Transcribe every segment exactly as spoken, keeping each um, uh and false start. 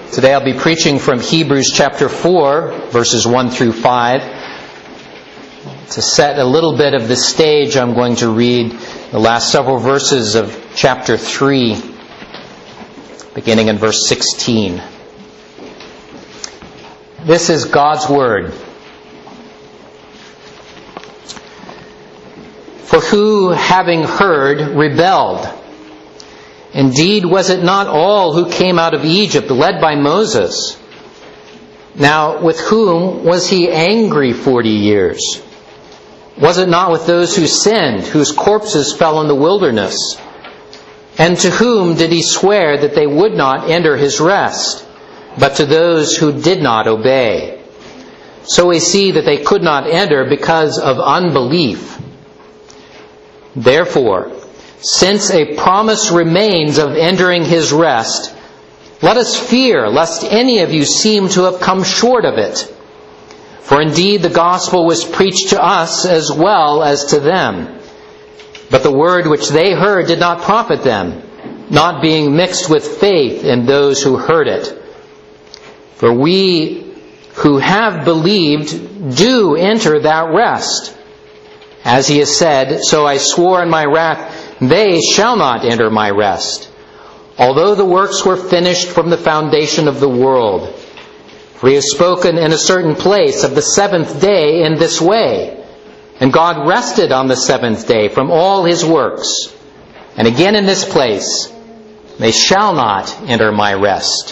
Today I'll be preaching from Hebrews chapter four, verses one through five. To set a little bit of the stage, I'm going to read the last several verses of chapter three, beginning in verse sixteen. This is God's Word. For who, having heard, rebelled? Indeed, was it not all who came out of Egypt led by Moses? Now, with whom was he angry forty years? Was it not with those who sinned, whose corpses fell in the wilderness? And to whom did he swear that they would not enter his rest, but to those who did not obey? So we see that they could not enter because of unbelief. Therefore, since a promise remains of entering his rest, let us fear lest any of you seem to have come short of it. For indeed the gospel was preached to us as well as to them. But the word which they heard did not profit them, not being mixed with faith in those who heard it. For we who have believed do enter that rest. As he has said, so I swore in my wrath, they shall not enter my rest, although the works were finished from the foundation of the world. For he has spoken in a certain place of the seventh day in this way, and God rested on the seventh day from all his works. And again in this place, they shall not enter my rest.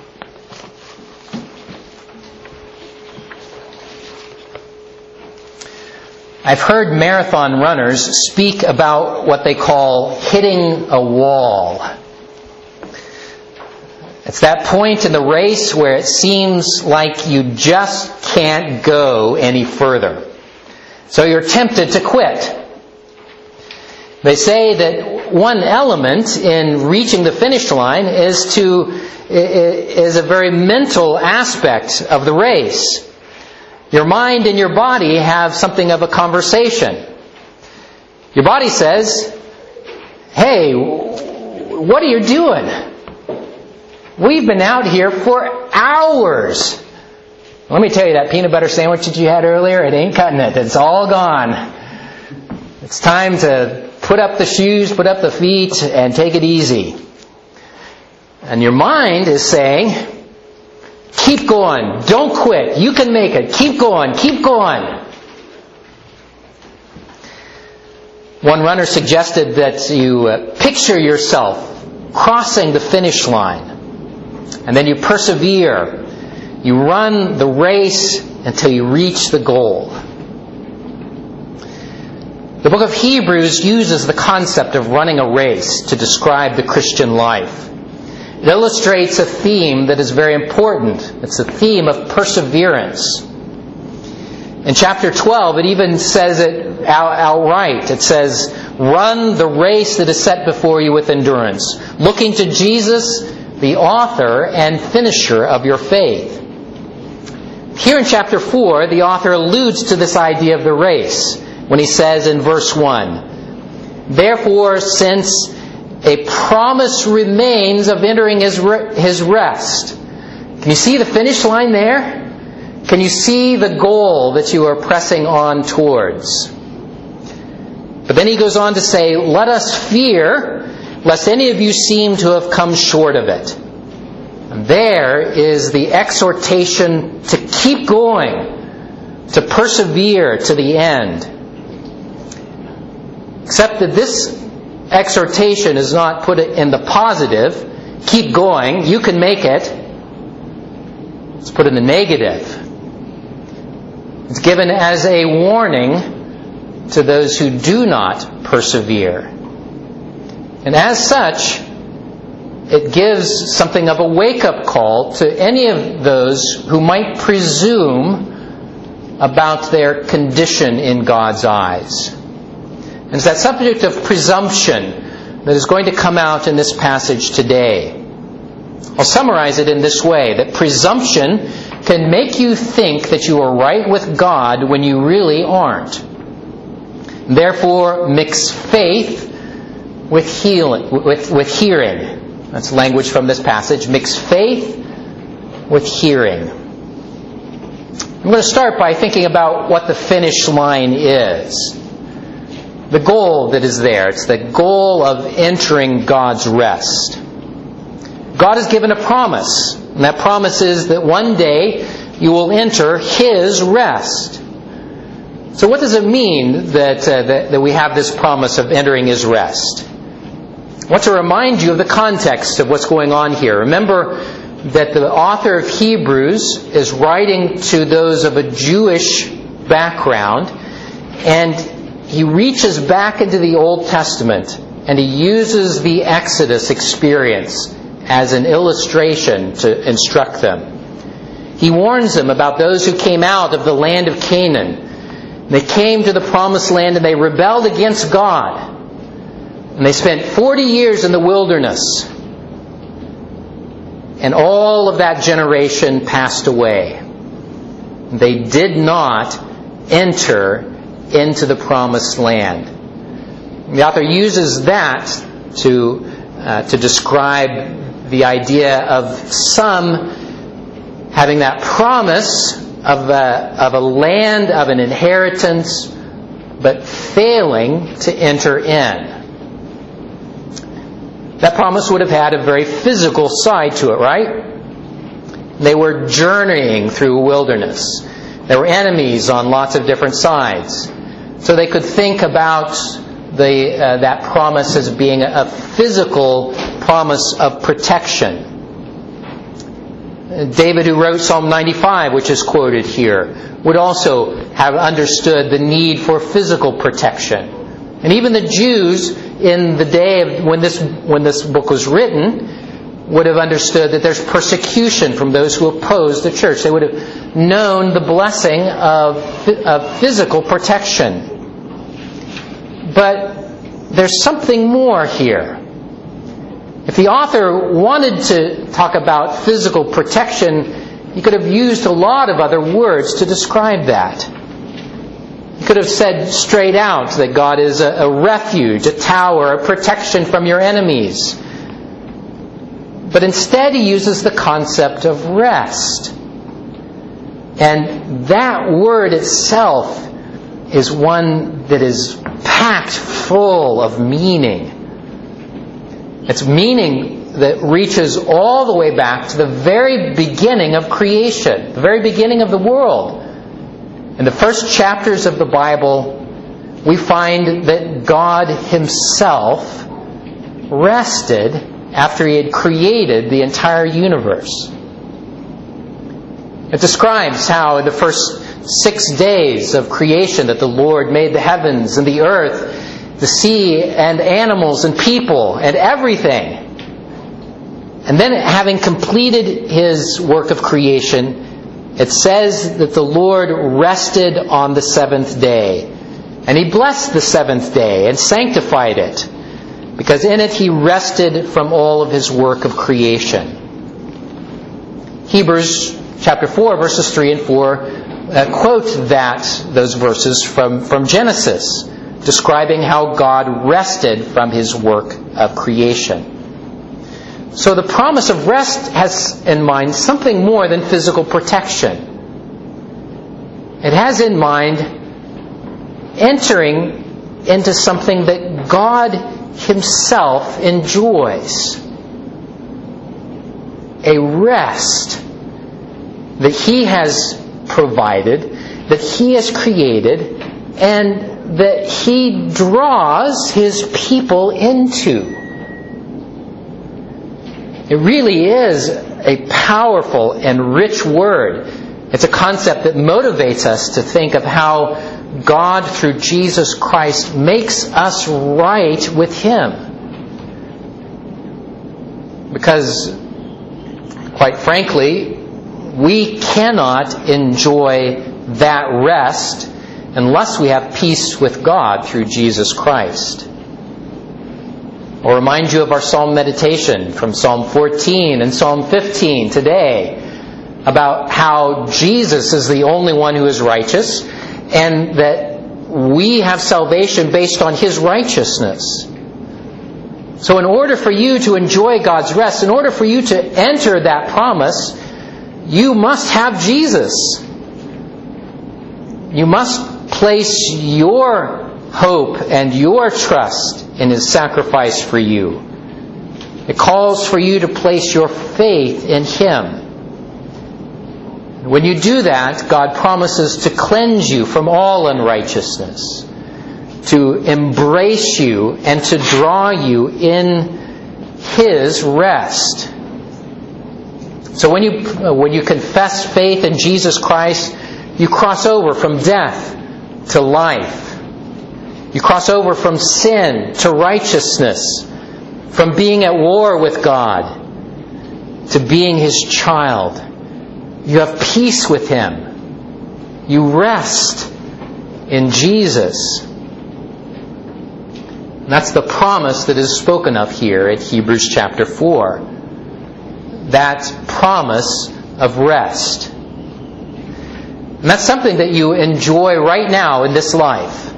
I've heard marathon runners speak about what they call hitting a wall. It's that point in the race where it seems like you just can't go any further. So you're tempted to quit. They say that one element in reaching the finish line is to is a very mental aspect of the race. Your mind and your body have something of a conversation. Your body says, "Hey, what are you doing? We've been out here for hours. Let me tell you, that peanut butter sandwich that you had earlier, it ain't cutting it. It's all gone. It's time to put up the shoes, put up the feet, and take it easy." And your mind is saying, "Keep going. Don't quit. You can make it. Keep going. Keep going." One runner suggested that you uh, picture yourself crossing the finish line. And then you persevere. You run the race until you reach the goal. The book of Hebrews uses the concept of running a race to describe the Christian life. It illustrates a theme that is very important. It's the theme of perseverance. In chapter twelve, it even says it out, outright. It says, "Run the race that is set before you with endurance, looking to Jesus, the author and finisher of your faith." Here in chapter four, the author alludes to this idea of the race when he says in verse one, "Therefore, since a promise remains of entering his re- his rest." Can you see the finish line there? Can you see the goal that you are pressing on towards? But then he goes on to say, "Let us fear lest any of you seem to have come short of it." And there is the exhortation to keep going, to persevere to the end. Except that this exhortation is not put in the positive, "Keep going, you can make it." It's put in the negative. It's given as a warning to those who do not persevere. And as such, it gives something of a wake-up call to any of those who might presume about their condition in God's eyes. And it's that subject of presumption that is going to come out in this passage today. I'll summarize it in this way, that presumption can make you think that you are right with God when you really aren't. Therefore, mix faith with healing, with, with hearing. That's language from this passage. Mix faith with hearing. I'm going to start by thinking about what the finish line is. The goal that is there. It's the goal of entering God's rest. God has given a promise, and that promise is that one day you will enter His rest. So what does it mean that, uh, that, that we have this promise of entering His rest? I want to remind you of the context of what's going on here. Remember that the author of Hebrews is writing to those of a Jewish background, and he reaches back into the Old Testament and he uses the Exodus experience as an illustration to instruct them. He warns them about those who came out of the land of Canaan. They came to the promised land and they rebelled against God. And they spent forty years in the wilderness. And all of that generation passed away. They did not enter into the promised land. The author uses that to, uh, to describe the idea of some having that promise of a, of a land, of an inheritance, but failing to enter in. That promise would have had a very physical side to it, right? They were journeying through a wilderness. There were enemies on lots of different sides. So they could think about the, uh, that promise as being a physical promise of protection. David, who wrote Psalm ninety-five, which is quoted here, would also have understood the need for physical protection. And even the Jews in the day of when this when this book was written would have understood that there's persecution from those who oppose the church. They would have known the blessing of, of physical protection. But there's something more here. If the author wanted to talk about physical protection, he could have used a lot of other words to describe that. He could have said straight out that God is a, a refuge, a tower, a protection from your enemies. But instead he uses the concept of rest. And that word itself is one that is packed full of meaning. It's meaning that reaches all the way back to the very beginning of creation, the very beginning of the world. In the first chapters of the Bible, we find that God Himself rested after He had created the entire universe. It describes how in the first six days of creation that the Lord made the heavens and the earth, the sea and animals and people and everything. And then having completed His work of creation, it says that the Lord rested on the seventh day. And He blessed the seventh day and sanctified it, because in it He rested from all of His work of creation. Hebrews chapter four, verses three and four uh, quote that, those verses from, from Genesis, describing how God rested from His work of creation. So the promise of rest has in mind something more than physical protection. It has in mind entering into something that God Himself enjoys. A rest that He has provided, that He has created, and that He draws His people into. It really is a powerful and rich word. It's a concept that motivates us to think of how God, through Jesus Christ, makes us right with Him. Because, quite frankly, we cannot enjoy that rest unless we have peace with God through Jesus Christ. I'll remind you of our Psalm meditation from Psalm fourteen and Psalm fifteen today about how Jesus is the only one who is righteous and that we have salvation based on His righteousness. So in order for you to enjoy God's rest, in order for you to enter that promise, you must have Jesus. You must place your hope and your trust in His sacrifice for you. It calls for you to place your faith in Him. When you do that, God promises to cleanse you from all unrighteousness, to embrace you and to draw you in His rest. So when you when you confess faith in Jesus Christ, you cross over from death to life. You cross over from sin to righteousness, from being at war with God to being His child. You have peace with Him. You rest in Jesus. And that's the promise that is spoken of here at Hebrews chapter four. That promise of rest. And that's something that you enjoy right now in this life.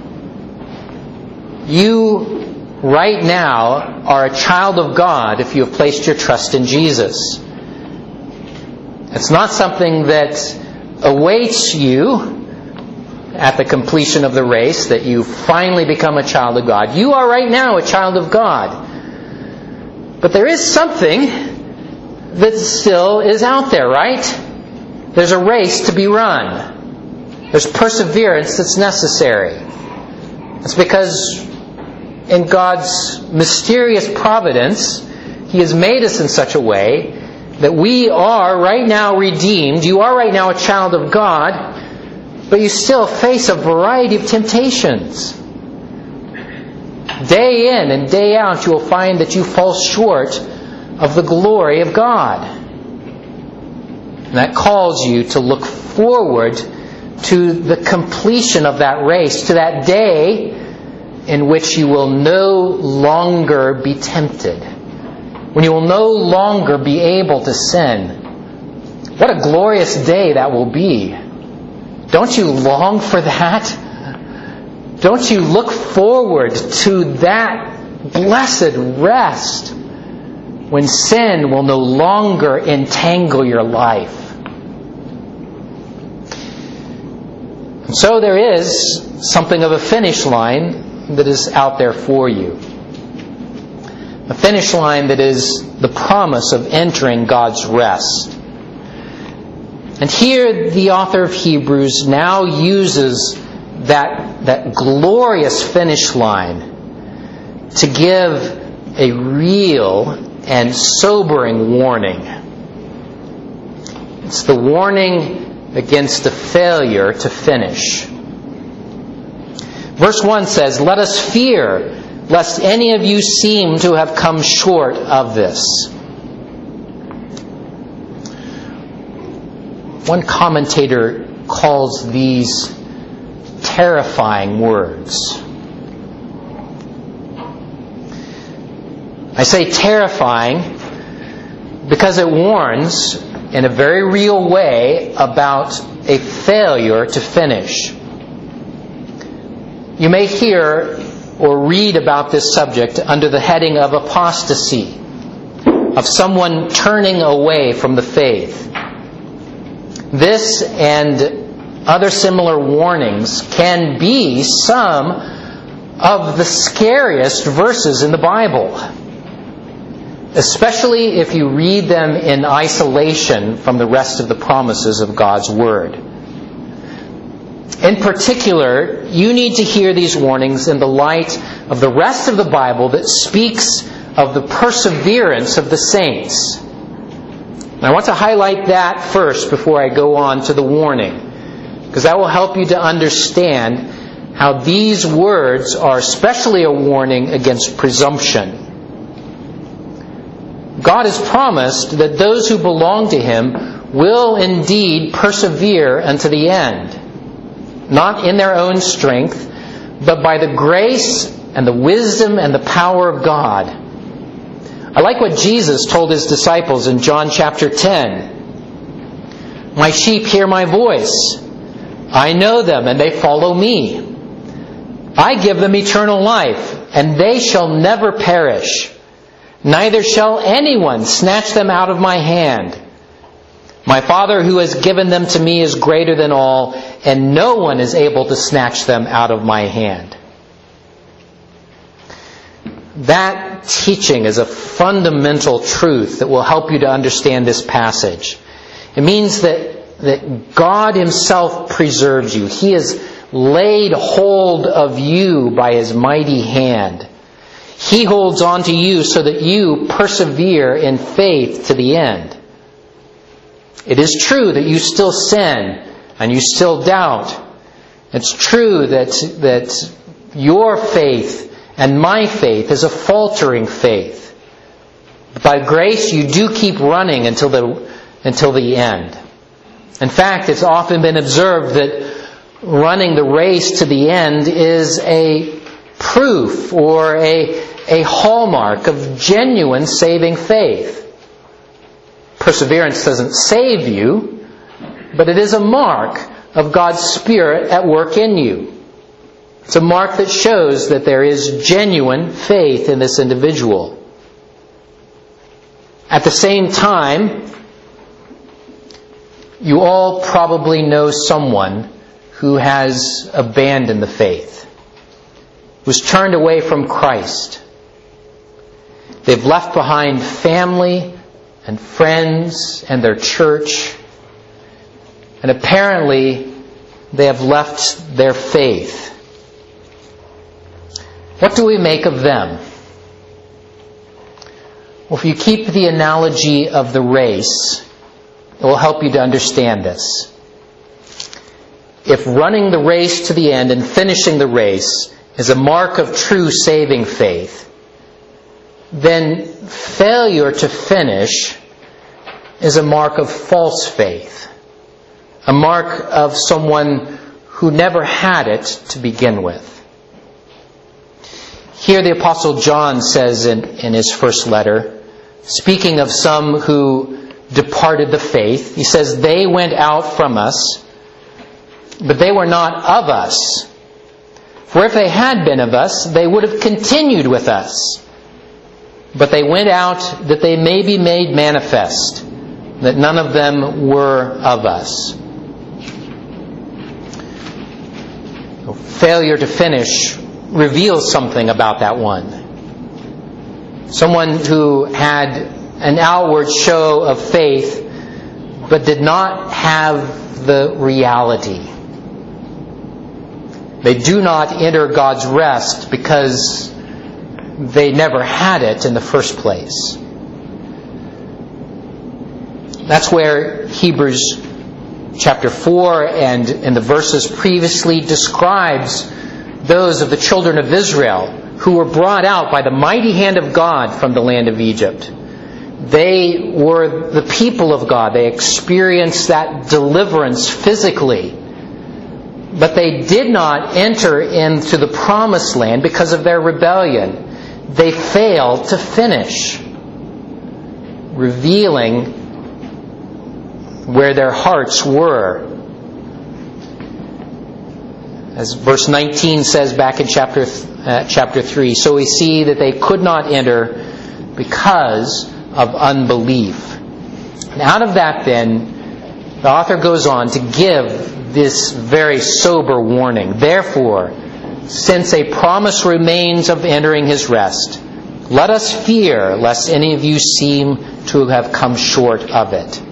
You, right now, are a child of God if you have placed your trust in Jesus. It's not something that awaits you at the completion of the race, that you finally become a child of God. You are right now a child of God. But there is something that still is out there, right? There's a race to be run. There's perseverance that's necessary. It's because in God's mysterious providence, He has made us in such a way that we are right now redeemed. You are right now a child of God, but you still face a variety of temptations. Day in and day out, you will find that you fall short of the glory of God. And that calls you to look forward to the completion of that race, to that day in which you will no longer be tempted, when you will no longer be able to sin. What a glorious day that will be. Don't you long for that? Don't you look forward to that blessed rest when sin will no longer entangle your life? And so there is something of a finish line that is out there for you. A finish line that is the promise of entering God's rest. And here the author of Hebrews now uses that, that glorious finish line to give a real and sobering warning. It's the warning against the failure to finish. Verse one says, "Let us fear, lest any of you seem to have come short of this." One commentator calls these terrifying words. I say terrifying because it warns in a very real way about a failure to finish. You may hear or read about this subject under the heading of apostasy, of someone turning away from the faith. This and other similar warnings can be some of the scariest verses in the Bible, especially if you read them in isolation from the rest of the promises of God's Word. In particular, you need to hear these warnings in the light of the rest of the Bible that speaks of the perseverance of the saints. And I want to highlight that first before I go on to the warning, because that will help you to understand how these words are especially a warning against presumption. God has promised that those who belong to Him will indeed persevere unto the end, not in their own strength, but by the grace and the wisdom and the power of God. I like what Jesus told His disciples in John chapter ten. "My sheep hear my voice. I know them, and they follow me. I give them eternal life, and they shall never perish. Neither shall anyone snatch them out of my hand. My Father who has given them to me is greater than all, and no one is able to snatch them out of my hand. That teaching is a fundamental truth that will help you to understand this passage. It means that, that God Himself preserves you. He has laid hold of you by His mighty hand. He holds on to you so that you persevere in faith to the end. It is true that you still sin and you still doubt. It's true that, that your faith and my faith is a faltering faith. But by grace, you do keep running until the, until the end. In fact, it's often been observed that running the race to the end is a proof or a, a hallmark of genuine saving faith. Perseverance doesn't save you, but it is a mark of God's Spirit at work in you. It's a mark that shows that there is genuine faith in this individual. At the same time, you all probably know someone who has abandoned the faith, who's turned away from Christ. They've left behind family and friends and their church, and apparently they have left their faith. What do we make of them? Well, if you keep the analogy of the race, it will help you to understand this. If running the race to the end and finishing the race is a mark of true saving faith, then failure to finish is a mark of false faith, a mark of someone who never had it to begin with. Here the Apostle John says in, in his first letter, speaking of some who departed the faith, he says, they went out from us, but they were not of us. For if they had been of us, they would have continued with us. But they went out that they may be made manifest, that none of them were of us. Failure to finish reveals something about that one. Someone who had an outward show of faith, but did not have the reality. They do not enter God's rest because they never had it in the first place. That's where Hebrews chapter four and in the verses previously describes those of the children of Israel who were brought out by the mighty hand of God from the land of Egypt. They were the people of God. They experienced that deliverance physically. But they did not enter into the promised land because of their rebellion. They failed to finish, revealing where their hearts were. As verse nineteen says back in chapter uh, chapter three, so we see that they could not enter because of unbelief. And out of that then, the author goes on to give this very sober warning. Therefore, since a promise remains of entering His rest, let us fear lest any of you seem to have come short of it.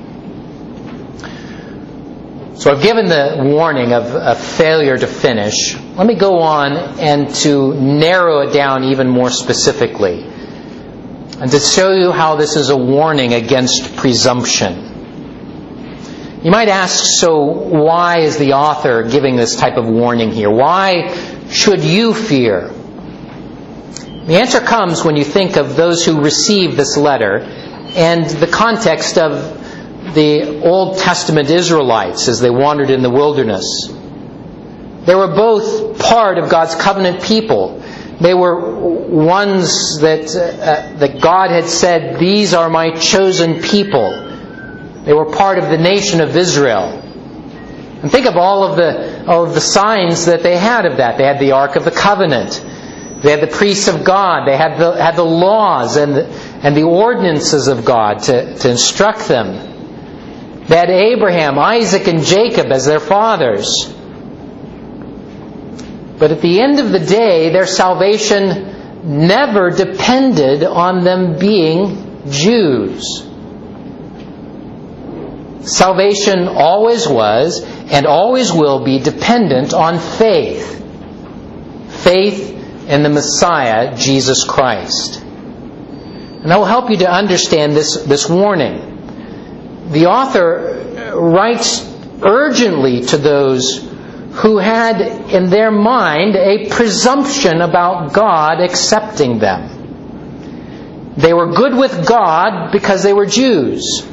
So I've given the warning of a failure to finish. Let me go on and to narrow it down even more specifically, and to show you how this is a warning against presumption. You might ask, so why is the author giving this type of warning here? Why should you fear? The answer comes when you think of those who received this letter and the context of the Old Testament Israelites as they wandered in the wilderness. They were both part of God's covenant people. They were ones that uh, that God had said, these are my chosen people. They were part of the nation of Israel. And think of all of the all of the signs that they had of that. They had the Ark of the Covenant. They had the priests of God. They had the had the laws and the, and the ordinances of God to, to instruct them. They had Abraham, Isaac, and Jacob as their fathers. But at the end of the day, their salvation never depended on them being Jews. Salvation always was and always will be dependent on faith. Faith in the Messiah, Jesus Christ. And I will help you to understand this, this warning. The author writes urgently to those who had in their mind a presumption about God accepting them. They were good with God because they were Jews.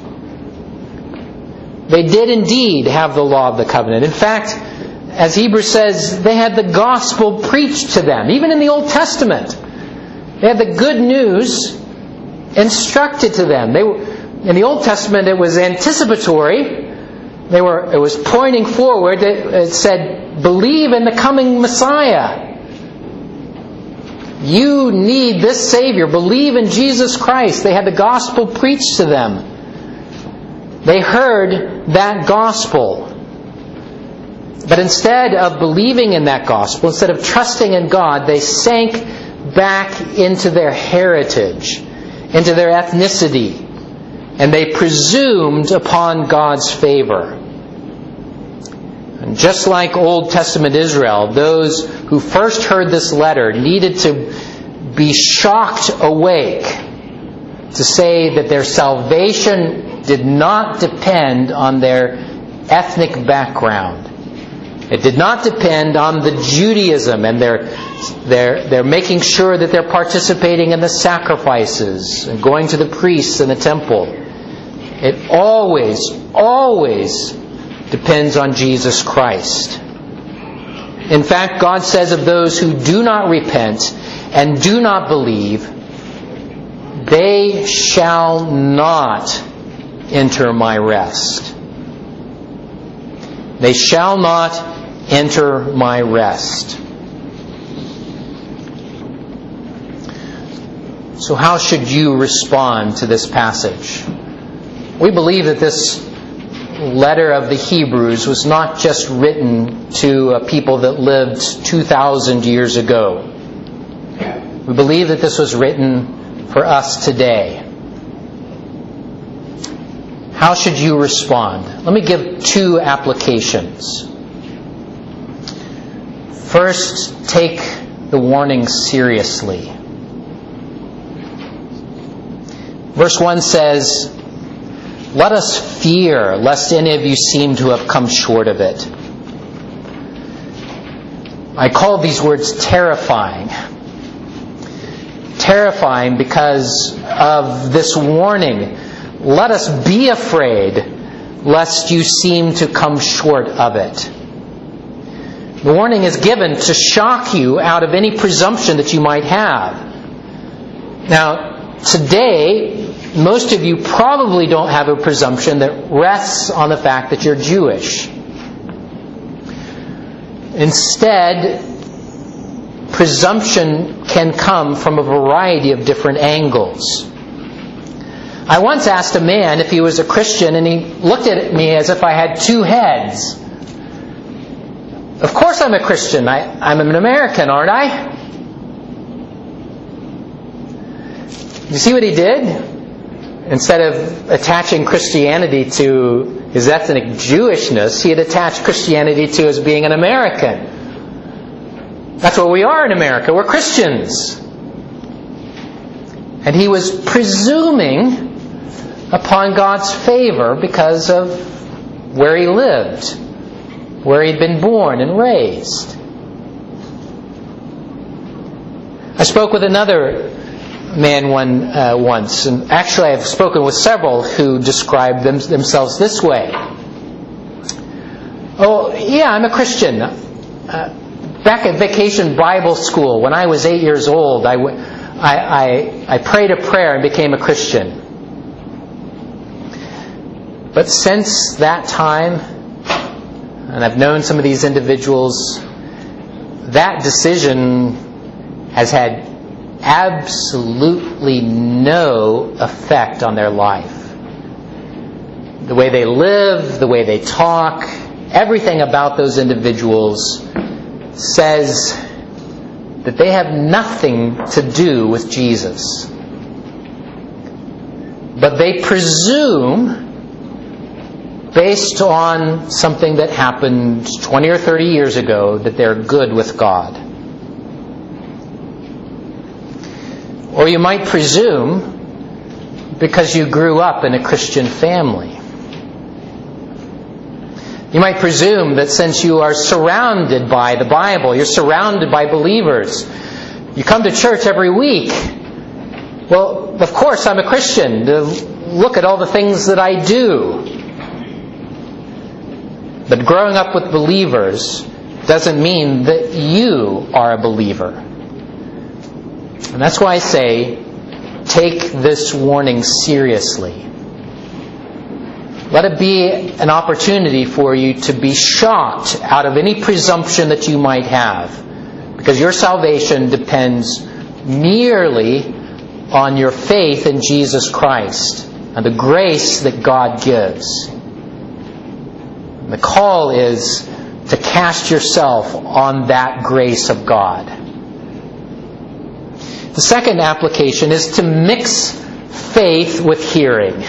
They did indeed have the law of the covenant. In fact, as Hebrews says, they had the gospel preached to them. Even in the Old Testament, they had the good news instructed to them. They were, in the Old Testament, it was anticipatory. They were. It was pointing forward. It, it said, "Believe in the coming Messiah. You need this Savior. Believe in Jesus Christ." They had the gospel preached to them. They heard that gospel. But instead of believing in that gospel, instead of trusting in God, they sank back into their heritage, into their ethnicity, and they presumed upon God's favor. And just like Old Testament Israel, those who first heard this letter needed to be shocked awake to say that their salvation did not depend on their ethnic background. It did not depend on the Judaism and their, their, their making sure that they're participating in the sacrifices and going to the priests in the temple. It always, always depends on Jesus Christ. In fact, God says of those who do not repent and do not believe, they shall not enter my rest. They shall not enter my rest. So how should you respond to this passage? We believe that this letter of the Hebrews was not just written to a people that lived two thousand years ago. We believe that this was written for us today. How should you respond? Let me give two applications. First, take the warning seriously. Verse one says, "Let us fear, lest any of you seem to have come short of it." I call these words terrifying. Terrifying because of this warning. Let us be afraid, lest you seem to come short of it. The warning is given to shock you out of any presumption that you might have. Now, today, most of you probably don't have a presumption that rests on the fact that you're Jewish. Instead, presumption can come from a variety of different angles. I once asked a man if he was a Christian, and he looked at me as if I had two heads. Of course I'm a Christian. I, I'm an American, aren't I? You see what he did? Instead of attaching Christianity to his ethnic Jewishness, he had attached Christianity to his being an American. That's what we are in America. We're Christians. And he was presuming upon God's favor because of where he lived, where he'd been born and raised. I spoke with another man one uh, once, and actually I've spoken with several who describe them, themselves this way. Oh, yeah, I'm a Christian. Uh, back at Vacation Bible School, when I was eight years old, I, w- I, I, I prayed a prayer and became a Christian. But since that time, and I've known some of these individuals, that decision has had absolutely no effect on their life. the way they live, the way they talk, everything about those individuals says that they have nothing to do with Jesus. But they presume, based on something that happened twenty or thirty years ago, that they're good with God. Or you might presume because you grew up in a Christian family. You might presume that since you are surrounded by the Bible, you're surrounded by believers, you come to church every week. Well, of course I'm a Christian. Look at all the things that I do. But growing up with believers doesn't mean that you are a believer. And that's why I say, take this warning seriously. Let it be an opportunity for you to be shocked out of any presumption that you might have. Because your salvation depends merely on your faith in Jesus Christ and the grace that God gives. And the call is to cast yourself on that grace of God. The second application is to mix faith with hearing.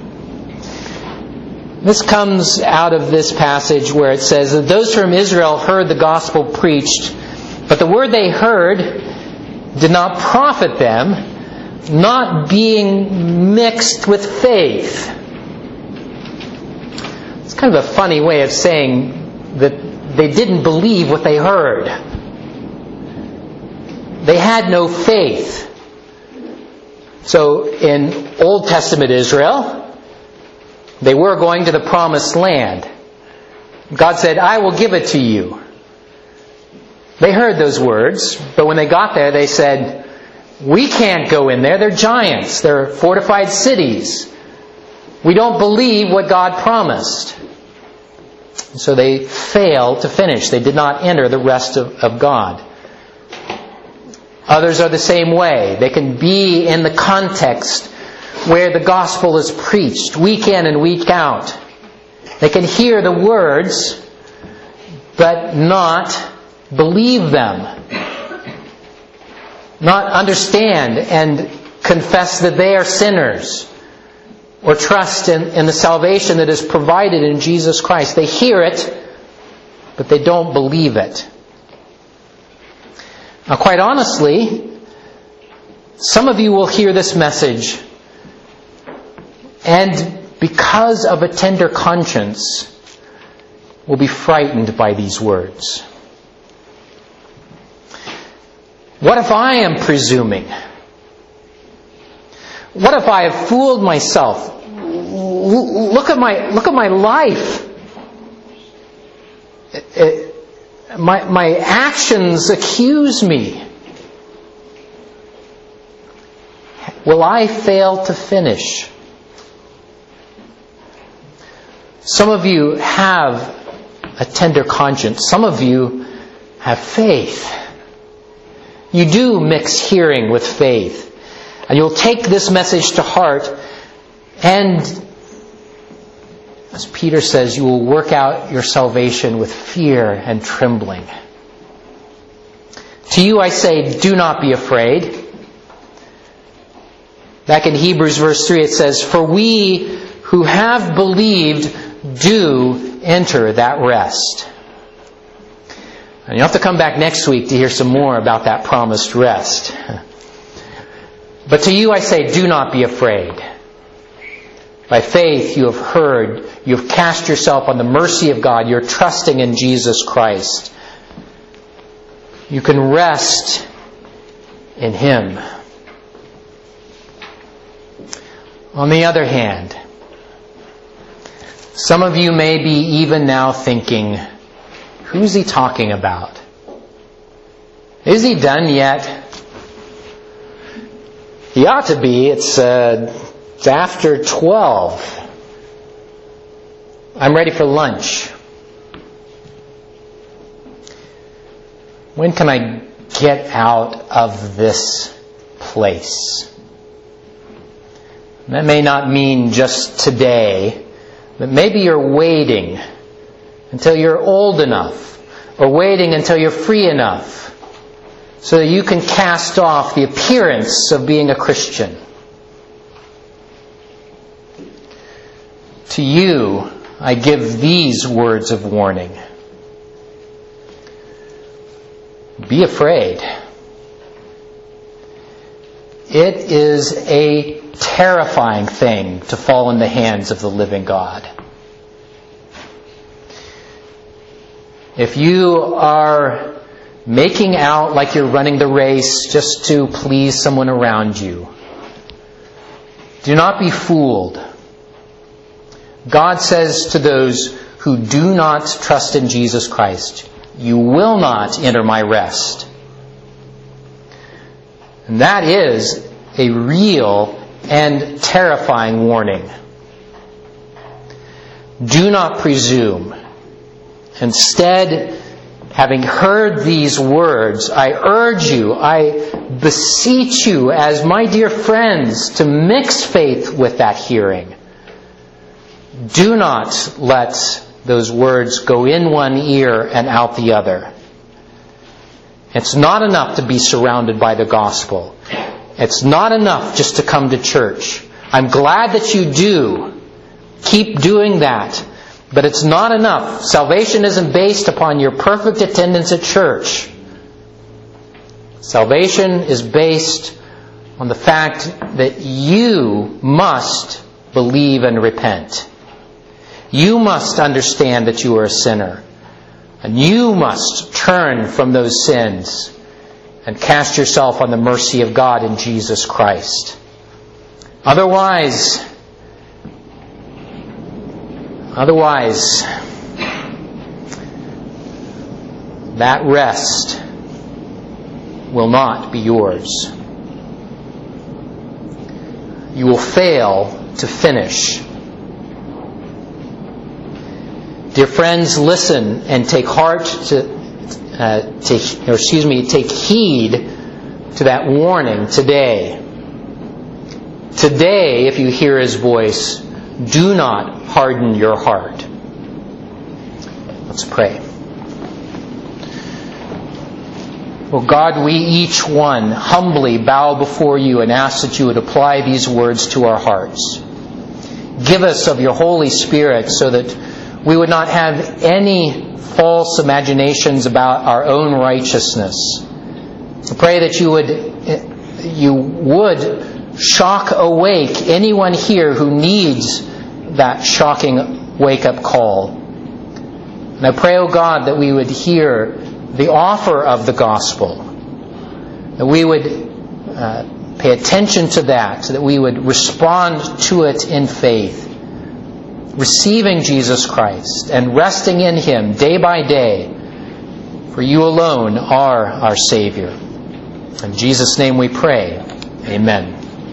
This comes out of this passage where it says that those from Israel heard the gospel preached, but the word they heard did not profit them, not being mixed with faith. It's kind of a funny way of saying that they didn't believe what they heard. They had no faith. So in Old Testament Israel, they were going to the promised land. God said, I will give it to you. They heard those words, but when they got there, they said, we can't go in there. They're giants. They're fortified cities. We don't believe what God promised. And so they failed to finish. They did not enter the rest of, of God. Others are the same way. They can be in the context where the gospel is preached week in and week out. They can hear the words, but not believe them. Not understand and confess that they are sinners, or trust in, in the salvation that is provided in Jesus Christ. They hear it, but they don't believe it. Now, quite honestly, some of you will hear this message, and because of a tender conscience, will be frightened by these words. What if I am presuming? What if I have fooled myself? Look at my look at my life. It, it, my my actions accuse me. Will I fail to finish? Some of you have a tender conscience. Some of you have faith. You do mix hearing with faith. And you'll take this message to heart, and as Peter says, you will work out your salvation with fear and trembling. To you I say, do not be afraid. Back in Hebrews verse three it says, for we who have believed do enter that rest. And you'll have to come back next week to hear some more about that promised rest. But to you I say, do not be afraid. By faith you have heard, you have cast yourself on the mercy of God, you're trusting in Jesus Christ. You can rest in Him. On the other hand, some of you may be even now thinking, who's he talking about? Is he done yet? He ought to be. It's, uh, it's after twelve. I'm ready for lunch. When can I get out of this place? That may not mean just today, But maybe you're waiting until you're old enough, or waiting until you're free enough, so that you can cast off the appearance of being a Christian. To you, I give these words of warning. Be afraid. It is a terrifying thing to fall in the hands of the living God. If you are making out like you're running the race just to please someone around you, do not be fooled. God says to those who do not trust in Jesus Christ, you will not enter my rest. And that is a real and terrifying warning. Do not presume. Instead, having heard these words, I urge you, I beseech you as my dear friends to mix faith with that hearing. Do not let those words go in one ear and out the other. It's not enough to be surrounded by the gospel. It's not enough just to come to church. I'm glad that you do. Keep doing that. But it's not enough. Salvation isn't based upon your perfect attendance at church. Salvation is based on the fact that you must believe and repent. You must understand that you are a sinner. And you must turn from those sins and cast yourself on the mercy of God in Jesus Christ. Otherwise, otherwise, that rest will not be yours. You will fail to finish. Dear friends, listen and take heart to, uh, take, or excuse me, take heed to that warning today. Today, if you hear His voice, do not harden your heart. Let's pray. Oh God, we each one humbly bow before you and ask that you would apply these words to our hearts. Give us of your Holy Spirit so that we would not have any false imaginations about our own righteousness. I pray that you would, you would shock awake anyone here who needs that shocking wake-up call. And I pray, O God, that we would hear the offer of the gospel, that we would uh, pay attention to that, that we would respond to it in faith, receiving Jesus Christ and resting in Him day by day, for you alone are our Savior. In Jesus' name we pray. Amen.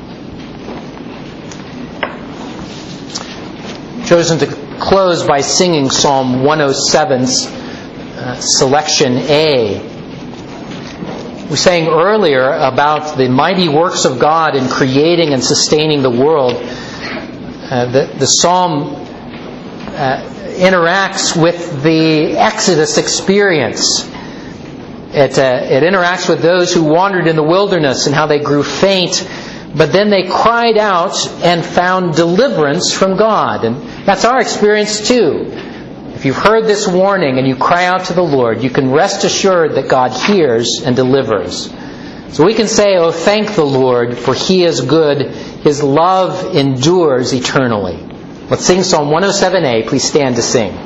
Chosen to close by singing Psalm one oh seven's uh, selection A. We sang earlier about the mighty works of God in creating and sustaining the world. Uh, the, the psalm uh, interacts with the Exodus experience. It, uh, it interacts with those who wandered in the wilderness and how they grew faint, but then they cried out and found deliverance from God. And that's our experience too. If you've heard this warning and you cry out to the Lord, you can rest assured that God hears and delivers. So we can say, oh, thank the Lord, for He is good. His love endures eternally. Let's sing Psalm one oh seven A. Please stand to sing.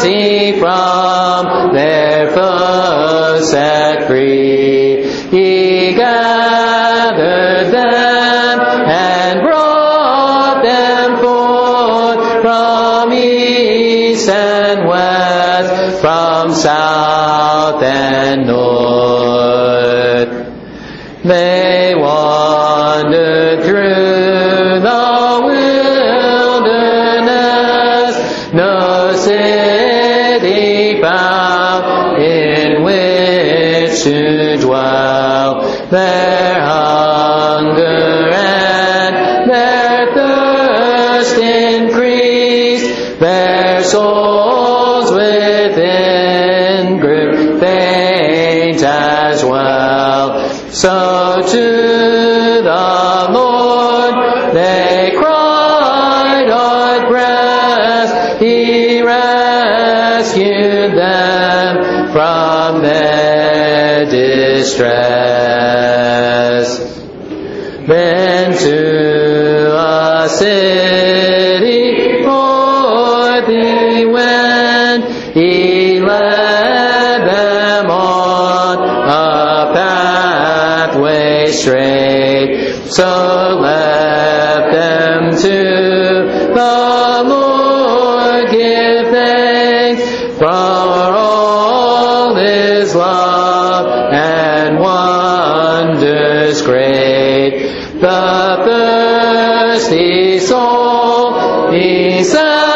He gathered them and brought them forth from east and west, from south and north. They wandered through the wilderness, no city found in which to dwell. Their hunger and their thirst increased, their souls within grew faint as well. So to the Lord they cried on breast, He rescued them from their distress. Then to a city forth He went, He led them on a pathway straight, so left them to the Lord give thanks for all His love and wonders great. The thirsty soul He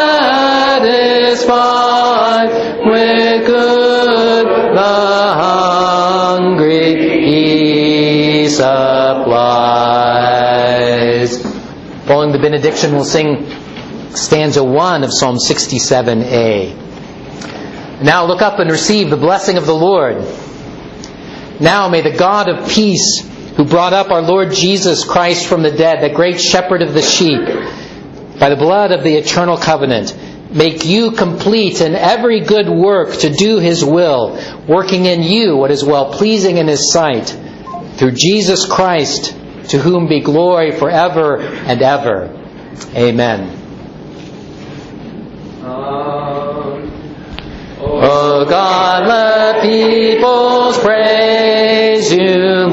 satisfied with good, the hungry He supplies. Following the benediction, we'll sing stanza one of Psalm sixty-seven A. Now look up and receive the blessing of the Lord. Now may the God of peace, who brought up our Lord Jesus Christ from the dead, the great shepherd of the sheep, by the blood of the eternal covenant, make you complete in every good work to do His will, working in you what is well-pleasing in His sight, through Jesus Christ, to whom be glory forever and ever. Amen. Um, O God, let peoples pray.